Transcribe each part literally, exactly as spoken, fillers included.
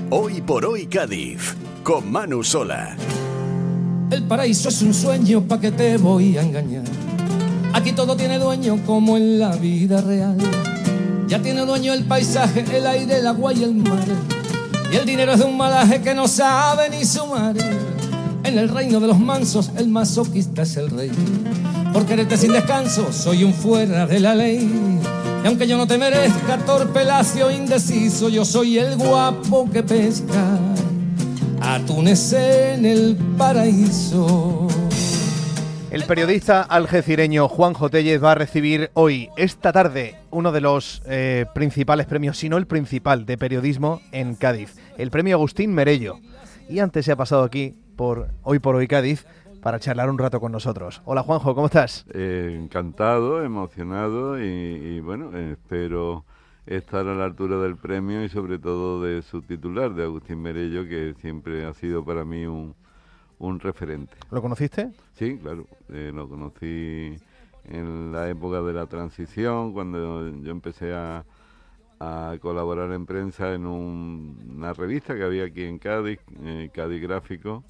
Hoy por hoy Cádiz, con Manu Sola. El paraíso es un sueño, ¿pa' qué te voy a engañar? Aquí todo tiene dueño como en la vida real. Ya tiene dueño el paisaje, el aire, el agua y el mar. Y el dinero es de un malaje que no sabe ni sumar. En el reino de los mansos el masoquista es el rey. Por quererte sin descanso soy un fuera de la ley. Y aunque yo no te merezca, torpe, lacio, indeciso, yo soy el guapo que pesca atunes en el paraíso. El periodista algecireño Juanjo Tellez va a recibir hoy, esta tarde, uno de los eh, principales premios, si no el principal, de periodismo en Cádiz, el premio Agustín Merello. Y antes se ha pasado aquí, por Hoy por Hoy Cádiz, para charlar un rato con nosotros. Hola Juanjo, ¿cómo estás? Eh, encantado, emocionado y, y bueno, eh, espero estar a la altura del premio y sobre todo de su titular, de Agustín Merello, que siempre ha sido para mí un, un referente. ¿Lo conociste? Sí, claro, eh, lo conocí en la época de la transición, cuando yo empecé a, a colaborar en prensa en un, una revista que había aquí en Cádiz, eh, Cádiz Gráfico,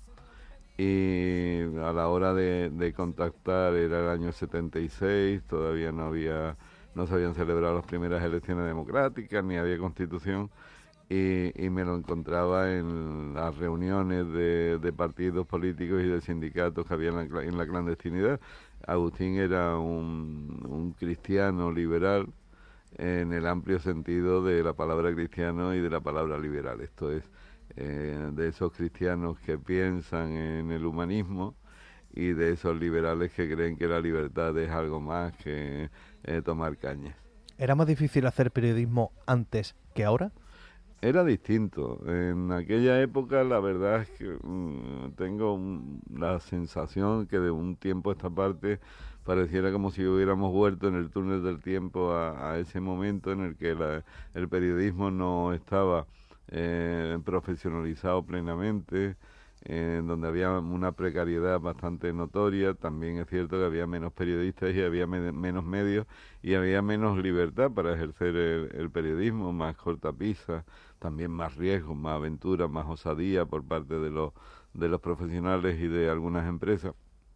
y a la hora de, de contactar era el año setenta y seis, todavía no había no se habían celebrado las primeras elecciones democráticas, ni había constitución, y, y me lo encontraba en las reuniones de, de partidos políticos y de sindicatos que había en la, en la clandestinidad. Agustín era un, un cristiano liberal en el amplio sentido de la palabra cristiano y de la palabra liberal. Esto es, eh, de esos cristianos que piensan en el humanismo y de esos liberales que creen que la libertad es algo más que eh, tomar cañas. ¿Era más difícil hacer periodismo antes que ahora? Era distinto. En aquella época la verdad es que mmm, tengo un, la sensación que de un tiempo a esta parte pareciera como si hubiéramos vuelto en el túnel del tiempo a, a ese momento en el que la, el periodismo no estaba eh, profesionalizado plenamente, en donde había una precariedad bastante notoria. También es cierto que había menos periodistas y había me menos medios y había menos libertad para ejercer el, el periodismo, más cortapisas, también más riesgos, más aventuras, más osadía por parte de los, de los profesionales y de algunas empresas.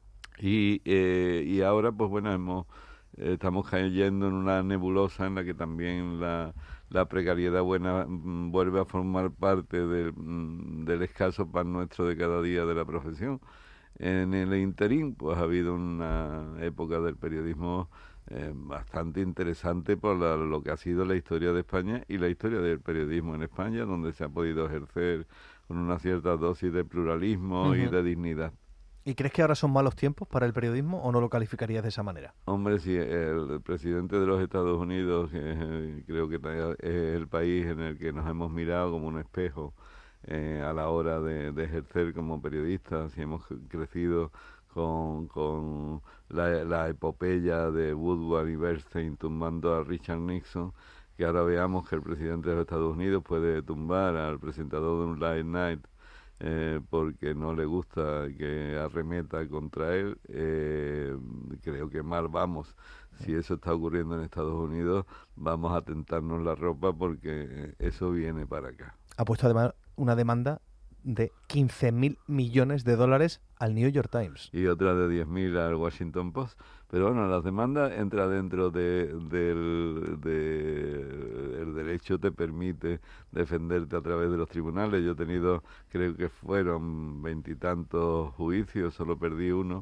Y, eh, y ahora, pues bueno, hemos, eh, estamos cayendo en una nebulosa en la que también la, la precariedad buena mm, vuelve a formar parte del, mm, del escaso pan nuestro de cada día de la profesión. En el interín, pues ha habido una época del periodismo eh, bastante interesante por la, lo que ha sido la historia de España y la historia del periodismo en España, donde se ha podido ejercer con una cierta dosis de pluralismo uh-huh. y de dignidad. ¿Y crees que ahora son malos tiempos para el periodismo o no lo calificarías de esa manera? Hombre, sí, el presidente de los Estados Unidos, que creo que es el país en el que nos hemos mirado como un espejo eh, a la hora de, de ejercer como periodistas, y hemos crecido con, con la, la epopeya de Woodward y Bernstein tumbando a Richard Nixon, que ahora veamos que el presidente de los Estados Unidos puede tumbar al presentador de un late night Eh, porque no le gusta que arremeta contra él. Eh, creo que mal vamos. Si eso está ocurriendo en Estados Unidos, vamos a tentarnos la ropa porque eso viene para acá. Ha puesto además una demanda de quince mil millones de dólares al New York Times. Y otra de diez mil al Washington Post. Pero bueno, las demandas entra dentro de, del de, el derecho te permite defenderte a través de los tribunales. Yo he tenido, creo que fueron veintitantos juicios, solo perdí uno.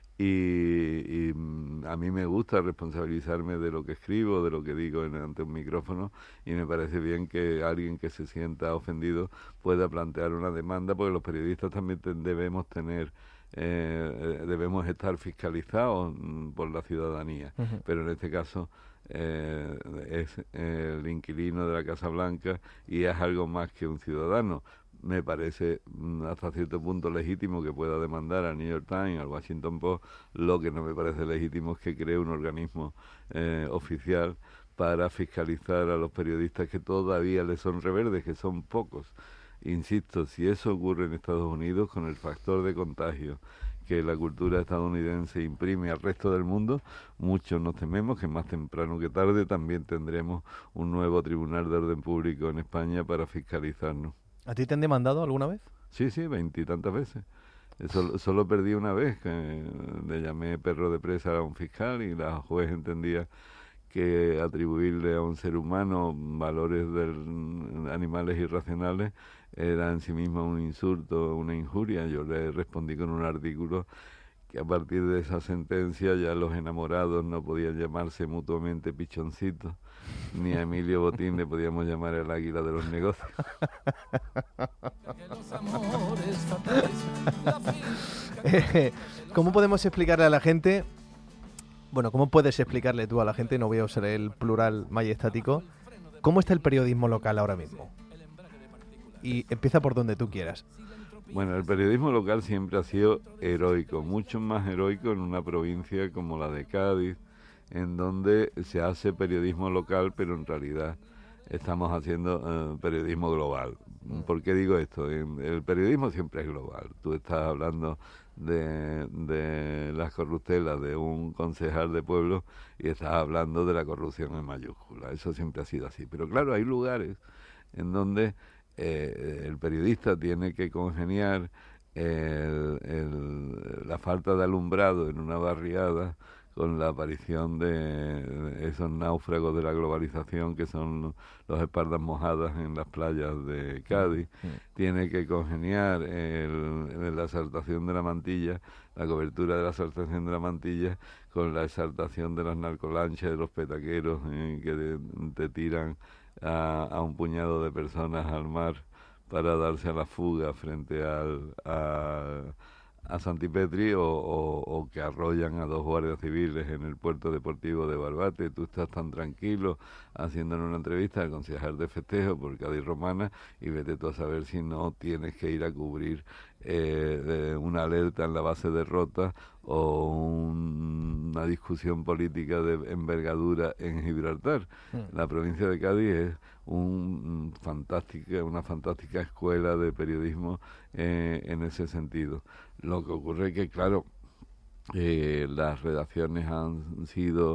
Y, y a mí me gusta responsabilizarme de lo que escribo, de lo que digo en, ante un micrófono, y me parece bien que alguien que se sienta ofendido pueda plantear una demanda, porque los periodistas también te, debemos tener, eh, debemos estar fiscalizados mm, por la ciudadanía, uh-huh. pero en este caso eh, es el inquilino de la Casa Blanca y es algo más que un ciudadano. Me parece hasta cierto punto legítimo que pueda demandar al New York Times, al Washington Post. Lo que no me parece legítimo es que cree un organismo eh, oficial para fiscalizar a los periodistas que todavía le son reverdes, que son pocos. Insisto, si eso ocurre en Estados Unidos, con el factor de contagio que la cultura estadounidense imprime al resto del mundo, muchos nos tememos que más temprano que tarde también tendremos un nuevo Tribunal de Orden Público en España para fiscalizarnos. ¿A ti te han demandado alguna vez? Sí, sí, veintitantas veces. Solo, solo perdí una vez, que le llamé perro de presa a un fiscal y la juez entendía que atribuirle a un ser humano valores de animales irracionales era en sí misma un insulto, una injuria. Yo le respondí con un artículo que a partir de esa sentencia ya los enamorados no podían llamarse mutuamente pichoncitos, ni a Emilio Botín le podíamos llamar el águila de los negocios. ¿Cómo podemos explicarle a la gente, bueno, cómo puedes explicarle tú a la gente, no voy a usar el plural majestático, cómo está el periodismo local ahora mismo? Y empieza por donde tú quieras. Bueno, el periodismo local siempre ha sido heroico, mucho más heroico en una provincia como la de Cádiz, en donde se hace periodismo local, pero en realidad estamos haciendo uh, periodismo global. ¿Por qué digo esto? El periodismo siempre es global. Tú estás hablando de, de las corruptelas de un concejal de pueblo y estás hablando de la corrupción en mayúscula. Eso siempre ha sido así. Pero claro, hay lugares en donde eh, el periodista tiene que congeniar el, el, la falta de alumbrado en una barriada con la aparición de esos náufragos de la globalización que son los espaldas mojadas en las playas de Cádiz. Sí. Tiene que congeniar el, el, la exaltación de la mantilla, la cobertura de la exaltación de la mantilla con la exaltación de las narcolanchas, de los petaqueros eh, que de, te tiran a, a un puñado de personas al mar para darse a la fuga frente al... a, a Santipetri o, o, o que arrollan a dos guardias civiles en el puerto deportivo de Barbate. Tú estás tan tranquilo haciendo una entrevista al concejal de festejo por Cádiz Romana y vete tú a saber si no tienes que ir a cubrir eh, una alerta en la base de Rota o un, una discusión política de envergadura en Gibraltar. Mm. La provincia de Cádiz es un fantástica, una fantástica escuela de periodismo eh, en ese sentido. Lo que ocurre es que, claro, eh, las redacciones han sido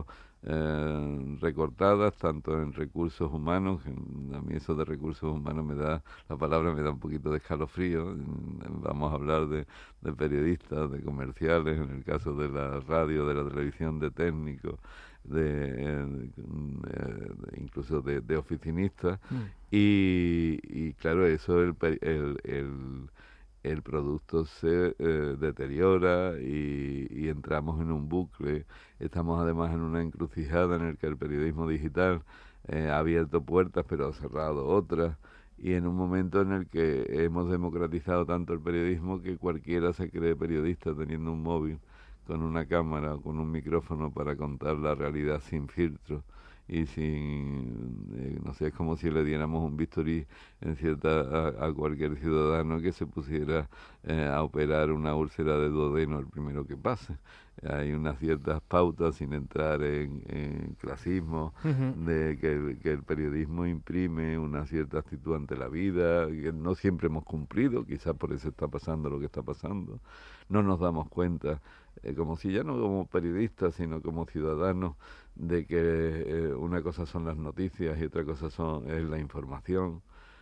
eh, recortadas tanto en recursos humanos, que a mí eso de recursos humanos me da, la palabra me da un poquito de escalofrío. Vamos a hablar de, de periodistas, de comerciales, en el caso de la radio, de la televisión, de técnicos, de, eh, de incluso de, de oficinistas. Mm. y, y claro, eso el, el, el el producto se eh, deteriora y, y entramos en un bucle. Estamos además en una encrucijada en el que el periodismo digital eh, ha abierto puertas pero ha cerrado otras, y en un momento en el que hemos democratizado tanto el periodismo que cualquiera se cree periodista teniendo un móvil con una cámara o con un micrófono para contar la realidad sin filtro y sin, eh, no sé, es como si le diéramos un bisturí en cierta a, a cualquier ciudadano que se pusiera eh, a operar una úlcera de duodeno el primero que pase. Hay unas ciertas pautas, sin entrar en, en clasismo, uh-huh. de que el, que el periodismo imprime una cierta actitud ante la vida, que no siempre hemos cumplido, quizás por eso está pasando lo que está pasando. No nos damos cuenta, eh, como si ya no como periodistas, sino como ciudadanos, de que eh, una cosa son las noticias y otra cosa son es la información,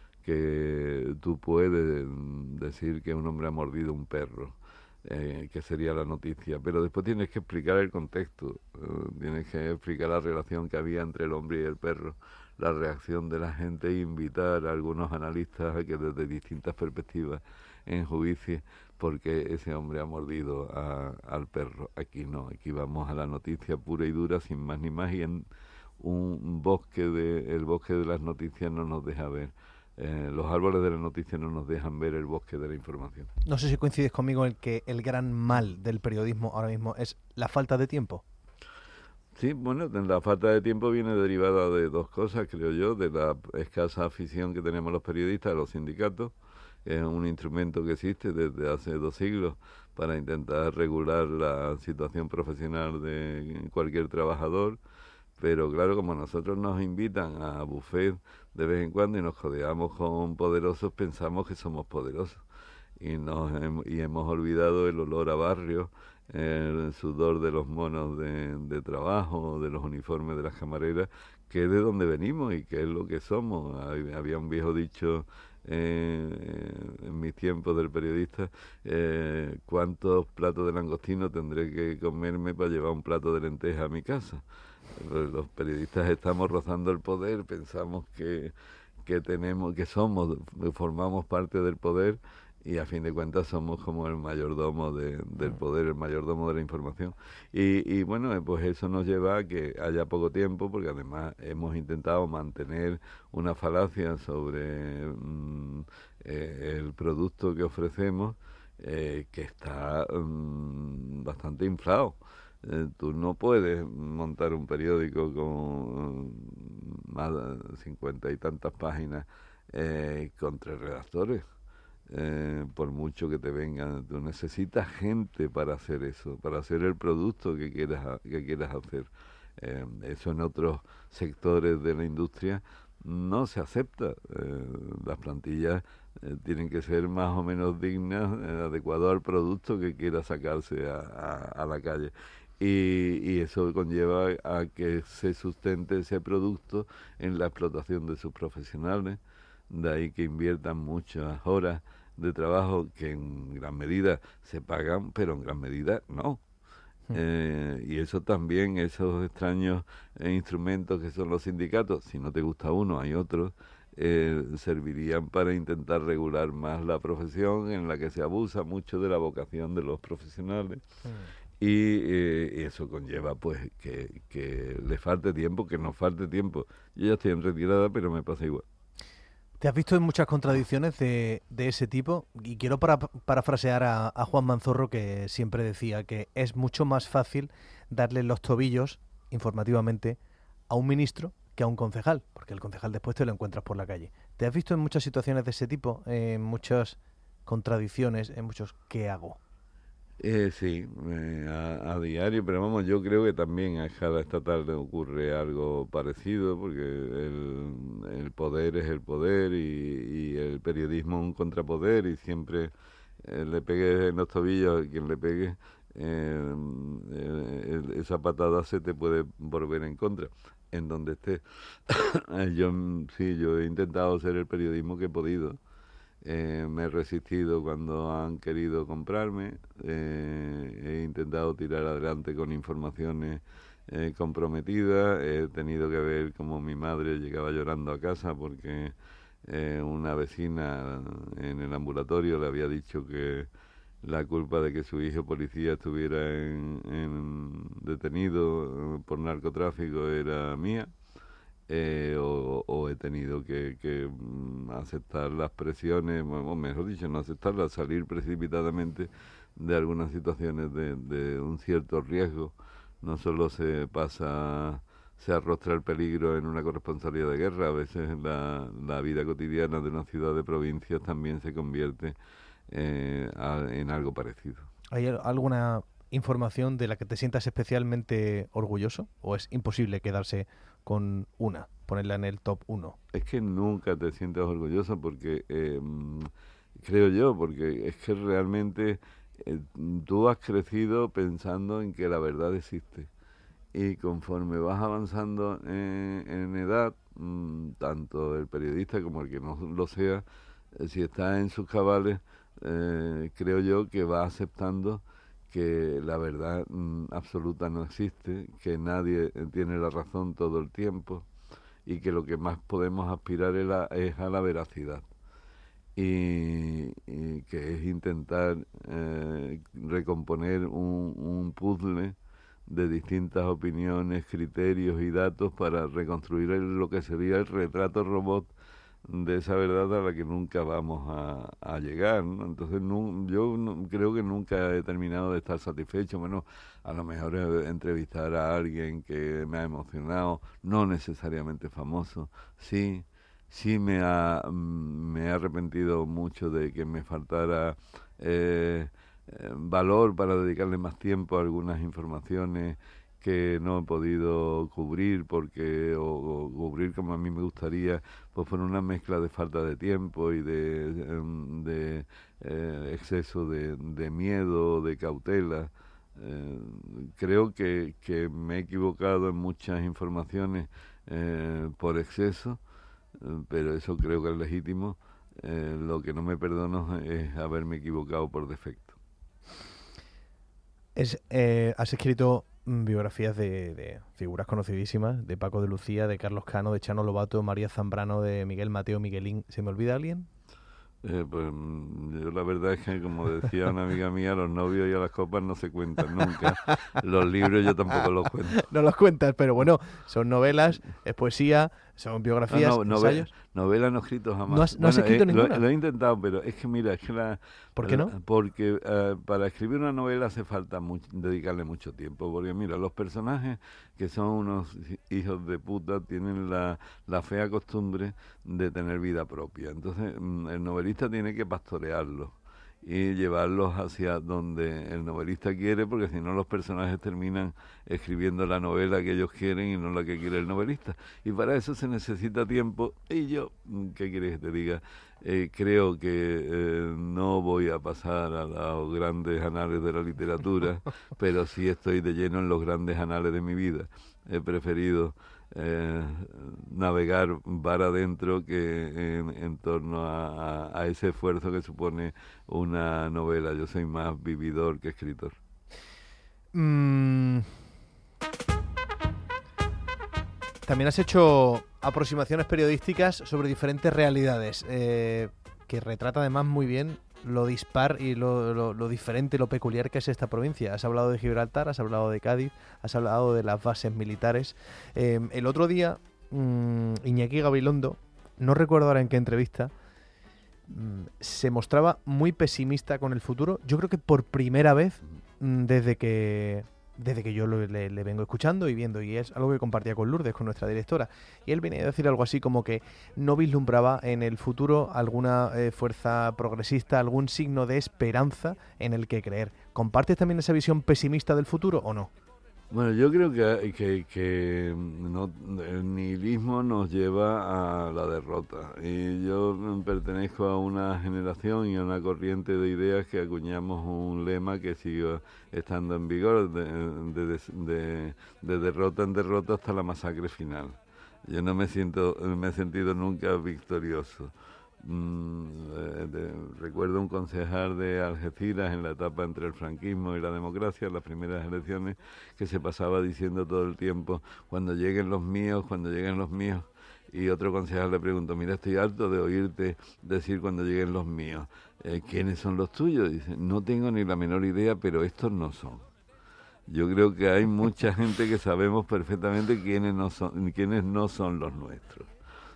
que tú puedes decir que un hombre ha mordido un perro, eh, que sería la noticia, pero después tienes que explicar el contexto, eh, tienes que explicar la relación que había entre el hombre y el perro, la reacción de la gente e invitar a algunos analistas a que desde distintas perspectivas enjuicien porque ese hombre ha mordido a, al perro. Aquí no, aquí vamos a la noticia pura y dura, sin más ni más, y en un bosque de, el bosque de las noticias no nos deja ver, eh, los árboles de las noticias no nos dejan ver el bosque de la información. No sé si coincides conmigo en que el gran mal del periodismo ahora mismo es la falta de tiempo. Sí, bueno, la falta de tiempo viene derivada de dos cosas, creo yo, de la escasa afición que tenemos los periodistas a los sindicatos. Es un instrumento que existe desde hace dos siglos para intentar regular la situación profesional de cualquier trabajador, pero claro, como nosotros nos invitan a buffet de vez en cuando y nos codeamos con poderosos, pensamos que somos poderosos y, nos, y hemos olvidado el olor a barrio, el sudor de los monos de, de trabajo, de los uniformes de las camareras, que es de donde venimos y que es lo que somos. Había un viejo dicho eh, en mis tiempos del periodista, eh, cuántos platos de langostino tendré que comerme para llevar un plato de lenteja a mi casa. Los periodistas estamos rozando el poder, pensamos que, que tenemos, que somos, formamos parte del poder, y a fin de cuentas somos como el mayordomo de, del poder, el mayordomo de la información. Y, y bueno, pues eso nos lleva a que haya poco tiempo, porque además hemos intentado mantener una falacia sobre mm, eh, el producto que ofrecemos, eh, que está mm, bastante inflado. Eh, tú no puedes montar un periódico con más de cincuenta y tantas páginas eh, con tres redactores. Eh, por mucho que te vengan, tú necesitas gente para hacer eso, para hacer el producto que quieras que quieras hacer. Eh, eso en otros sectores de la industria no se acepta. Eh, las plantillas eh, tienen que ser más o menos dignas, eh, adecuadas al producto que quiera sacarse a, a, a la calle. Y, y eso conlleva a que se sustente ese producto en la explotación de sus profesionales. De ahí que inviertan muchas horas de trabajo que en gran medida se pagan, pero en gran medida no. Mm. Eh, y eso también, esos extraños eh, instrumentos que son los sindicatos, si no te gusta uno, hay otros, eh, servirían para intentar regular más la profesión, en la que se abusa mucho de la vocación de los profesionales. Mm. Y, eh, y eso conlleva pues que, que le falte tiempo, que nos falte tiempo. Yo ya estoy en retirada, pero me pasa igual. ¿Te has visto en muchas contradicciones de, de ese tipo? Y quiero para, parafrasear a, a Juan Manzorro, que siempre decía que es mucho más fácil darle los tobillos, informativamente, a un ministro que a un concejal, porque el concejal después te lo encuentras por la calle. ¿Te has visto en muchas situaciones de ese tipo, en muchas contradicciones, en muchos ¿qué hago? Eh, sí, eh, a, a diario, pero vamos, yo creo que también a escala estatal le ocurre algo parecido, porque el, el poder es el poder y, y el periodismo un contrapoder, y siempre eh, le pegues en los tobillos a quien le pegue, eh, eh, esa patada se te puede volver en contra, en donde esté. yo sí, yo he intentado hacer el periodismo que he podido. Eh, me he resistido cuando han querido comprarme, eh, he intentado tirar adelante con informaciones eh, comprometidas, he tenido que ver cómo mi madre llegaba llorando a casa porque eh, una vecina en el ambulatorio le había dicho que la culpa de que su hijo policía estuviera en, en detenido por narcotráfico era mía. Eh, o, o he tenido que, que mm, aceptar las presiones, o mejor dicho, no aceptarlas, salir precipitadamente de algunas situaciones de, de un cierto riesgo. No solo se pasa, se arrostra el peligro en una corresponsalía de guerra, a veces la, la vida cotidiana de una ciudad de provincias también se convierte eh, a, en algo parecido. ¿Hay alguna información de la que te sientas especialmente orgulloso o es imposible quedarse con una, ponerla en el top uno? Es que nunca te sientes orgulloso porque, eh, creo yo, porque es que realmente eh, tú has crecido pensando en que la verdad existe. Y conforme vas avanzando en, en edad, mmm, tanto el periodista como el que no lo sea, eh, si está en sus cabales, eh, creo yo que va aceptando que la verdad mm, absoluta no existe, que nadie tiene la razón todo el tiempo y que lo que más podemos aspirar es, la, es a la veracidad y, y que es intentar eh, recomponer un, un puzzle de distintas opiniones, criterios y datos para reconstruir el, lo que sería el retrato robot de esa verdad a la que nunca vamos a, a llegar, ¿no? Entonces no, yo no, creo que nunca he terminado de estar satisfecho. Bueno, a lo mejor entrevistar a alguien que me ha emocionado, no necesariamente famoso, sí, sí me ha me he arrepentido mucho de que me faltara eh, eh, valor para dedicarle más tiempo a algunas informaciones que no he podido cubrir porque o, o cubrir como a mí me gustaría, pues por una mezcla de falta de tiempo y de, de, de eh, exceso de, de miedo, de cautela. Eh, creo que, que me he equivocado en muchas informaciones eh, por exceso, eh, pero eso creo que es legítimo. eh, lo que no me perdono es haberme equivocado por defecto. Es, eh, has escrito mm, biografías de, de figuras conocidísimas, de Paco de Lucía, de Carlos Cano, de Chano Lobato, María Zambrano, de Miguel Mateo, Miguelín. ¿Se me olvida alguien? Eh, pues yo la verdad es que, como decía una amiga mía, los novios y a las copas no se cuentan nunca. Los libros yo tampoco los cuento. No los cuentas, pero bueno, son novelas, es poesía, son biografías, no, no, ensayos. Novelas no escrito jamás. ¿No has, no has bueno, escrito eh, ninguna? Lo, lo he intentado, pero es que mira, es que la... ¿Por qué no? La, porque uh, para escribir una novela hace falta mucho, dedicarle mucho tiempo, porque mira, los personajes que son unos hijos de puta tienen la, la fea costumbre de tener vida propia. Entonces mm, el novelista tiene que pastorearlos y llevarlos hacia donde el novelista quiere, porque si no los personajes terminan escribiendo la novela que ellos quieren y no la que quiere el novelista. Y para eso se necesita tiempo. Y yo, ¿qué quieres que te diga? Eh, creo que eh, no voy a pasar a los grandes anales de la literatura, pero sí estoy de lleno en los grandes anales de mi vida. He preferido Eh, navegar para adentro que en, en torno a, a, a ese esfuerzo que supone una novela. Yo soy más vividor que escritor. Mm. También has hecho aproximaciones periodísticas sobre diferentes realidades, eh, que retrata además muy bien lo dispar y lo, lo, lo diferente, lo peculiar que es esta provincia. Has hablado de Gibraltar, has hablado de Cádiz, has hablado de las bases militares. Eh, el otro día, mmm, Iñaki Gabilondo, no recuerdo ahora en qué entrevista, mmm, se mostraba muy pesimista con el futuro. Yo creo que por primera vez mmm, desde que... desde que yo lo, le, le vengo escuchando y viendo, y es algo que compartía con Lourdes, con nuestra directora, y él venía a decir algo así como que no vislumbraba en el futuro alguna eh, fuerza progresista, algún signo de esperanza en el que creer. ¿Compartes también esa visión pesimista del futuro o no? Bueno, yo creo que, que, que no, el nihilismo nos lleva a la derrota, y yo pertenezco a una generación y a una corriente de ideas que acuñamos un lema que sigue estando en vigor, de, de, de, de derrota en derrota hasta la masacre final. Yo no me siento, me he sentido nunca victorioso. Mm, de, de, recuerdo un concejal de Algeciras en la etapa entre el franquismo y la democracia, en las primeras elecciones, que se pasaba diciendo todo el tiempo: cuando lleguen los míos, cuando lleguen los míos. Y otro concejal le preguntó: mira, estoy harto de oírte decir cuando lleguen los míos. Eh, ¿quiénes son los tuyos? Dice: no tengo ni la menor idea, pero estos no son. Yo creo que hay mucha gente que sabemos perfectamente quiénes no son, quiénes no son los nuestros.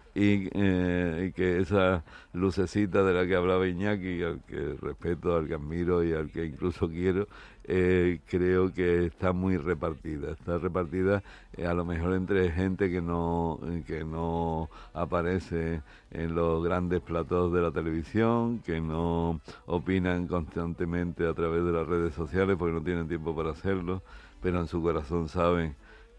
Y, eh, y que esa lucecita de la que hablaba Iñaki, al que respeto, al que admiro y al que incluso quiero, eh, creo que está muy repartida. Está repartida eh, a lo mejor entre gente que no, que no aparece en los grandes platós de la televisión, que no opinan constantemente a través de las redes sociales porque no tienen tiempo para hacerlo, pero en su corazón saben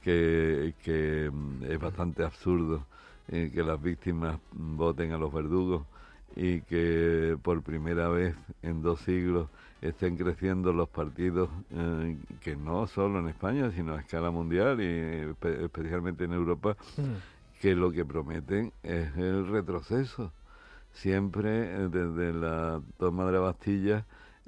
que, que es bastante absurdo Eh, que las víctimas voten a los verdugos, y que por primera vez en dos siglos estén creciendo los partidos, eh, que no solo en España, sino a escala mundial y espe- especialmente en Europa, mm. que lo que prometen es el retroceso. Siempre, eh, desde la toma de la Bastilla,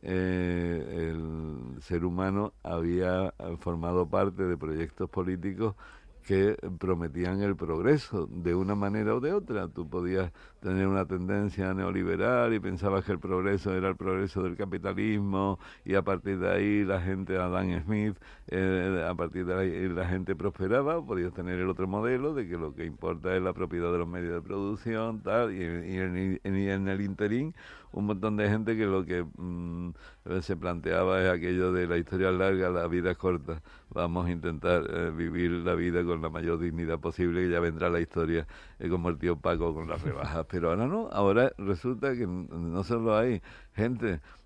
eh, el ser humano había formado parte de proyectos políticos que prometían el progreso de una manera o de otra. Tú podías tener una tendencia neoliberal y pensabas que el progreso era el progreso del capitalismo, y a partir de ahí la gente, Adam Smith, eh, a partir de ahí la gente prosperaba. O podías tener el otro modelo de que lo que importa es la propiedad de los medios de producción, tal, y, y, en, y en el interín un montón de gente que lo que mmm, se planteaba es aquello de: la historia es larga, la vida es corta, vamos a intentar eh, vivir la vida con la mayor dignidad posible, que ya vendrá la historia, eh, como el tío Paco con las rebajas. Pero ahora no, ahora resulta que no solo hay gente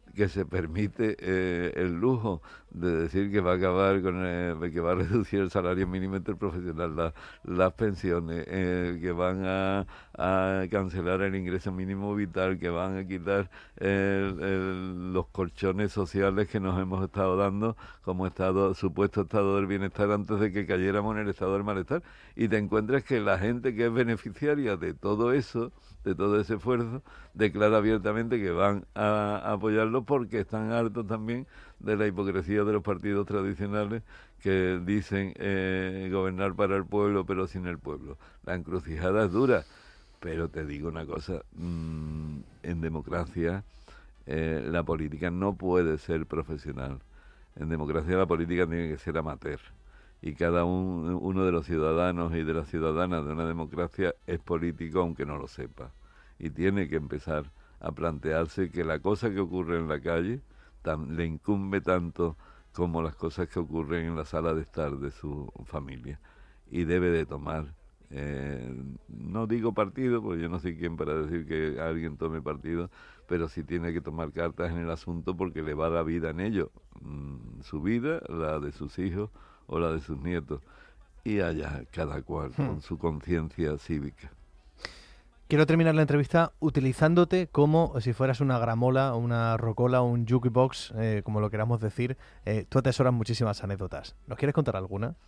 que se permite eh, el lujo de decir que va a acabar con el, que va a reducir el salario mínimo interprofesional, la, las pensiones, eh, que van a, a cancelar el ingreso mínimo vital, que van a quitar el, el, los colchones sociales que nos hemos estado dando como estado supuesto estado del bienestar antes de que cayéramos en el estado del malestar, y te encuentras que la gente que es beneficiaria de todo eso, de todo ese esfuerzo, declara abiertamente que van a, a apoyarlo porque están hartos también de la hipocresía de los partidos tradicionales que dicen eh, gobernar para el pueblo pero sin el pueblo. La encrucijada es dura, pero te digo una cosa, mmm, en democracia eh, la política no puede ser profesional. En democracia la política tiene que ser amateur. Y cada un, uno de los ciudadanos y de las ciudadanas de una democracia es político aunque no lo sepa. Y tiene que empezar a plantearse que la cosa que ocurre en la calle tan, le incumbe tanto como las cosas que ocurren en la sala de estar de su familia. Y debe de tomar, eh, no digo partido, porque yo no soy quien para decir que alguien tome partido, pero sí tiene que tomar cartas en el asunto porque le va a dar vida en ello. Mm, su vida, la de sus hijos o la de sus nietos, y allá cada cual hmm. con su conciencia cívica. Quiero terminar la entrevista utilizándote como si fueras una gramola, una rocola, un jukebox, eh, como lo queramos decir. Eh, tú atesoras muchísimas anécdotas. ¿Nos quieres contar alguna?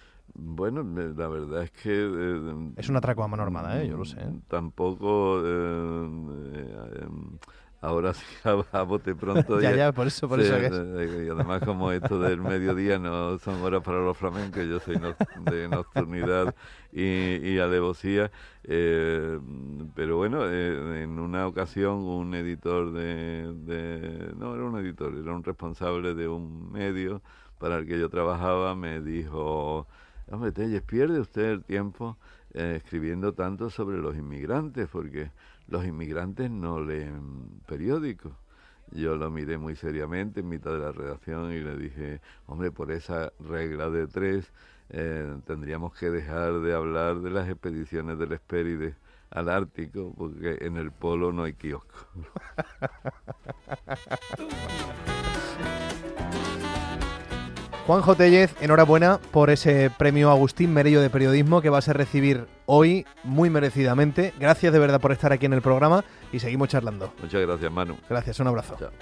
Bueno, la verdad es que... Eh, es un atraco a mano armada, ¿eh? Yo lo sé. Tampoco... Eh, eh, Ahora sí, a, a bote pronto. ya, ya, por eso, por sí, eso que es. Y además, como esto del mediodía no son horas para los flamencos, yo soy no, de nocturnidad y, y alevosía. Eh, pero bueno, eh, en una ocasión un editor de, de... No, era un editor, era un responsable de un medio para el que yo trabajaba, me dijo... Hombre, Telles, pierde usted el tiempo eh, escribiendo tanto sobre los inmigrantes, porque los inmigrantes no leen periódicos. Yo lo miré muy seriamente en mitad de la redacción y le dije, hombre, por esa regla de tres eh, tendríamos que dejar de hablar de las expediciones del Hespérides al Ártico, porque en el polo no hay kiosco. Juanjo Tellez, enhorabuena por ese premio Agustín Merello de Periodismo que vas a recibir hoy muy merecidamente. Gracias de verdad por estar aquí en el programa y seguimos charlando. Muchas gracias, Manu. Gracias, un abrazo. Chao.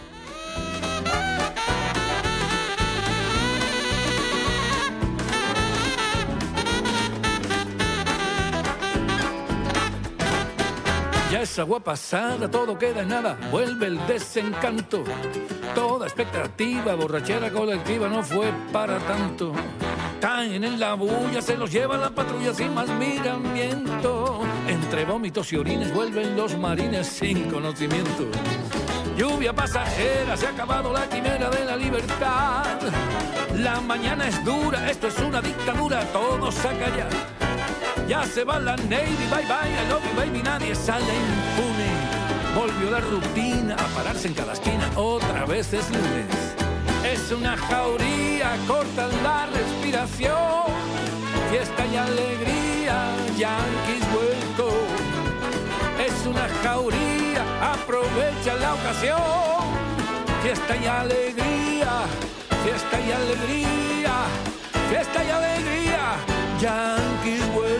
Ya es agua pasada, todo queda en nada, vuelve el desencanto. Toda expectativa, borrachera colectiva no fue para tanto. Caen en la bulla, se los lleva la patrulla sin más miramiento. Entre vómitos y orines vuelven los marines sin conocimiento. Lluvia pasajera, se ha acabado la quimera de la libertad. La mañana es dura, esto es una dictadura, todos a callar. Ya se va la Navy, bye bye, I love you baby, nadie sale impune. Volvió la rutina a pararse en cada esquina, otra vez es lunes. Es una jauría, corta la respiración. Fiesta y alegría, yanquis vuelto. Es una jauría, aprovecha la ocasión. Fiesta y alegría, fiesta y alegría, fiesta y alegría, yanquis vuelto.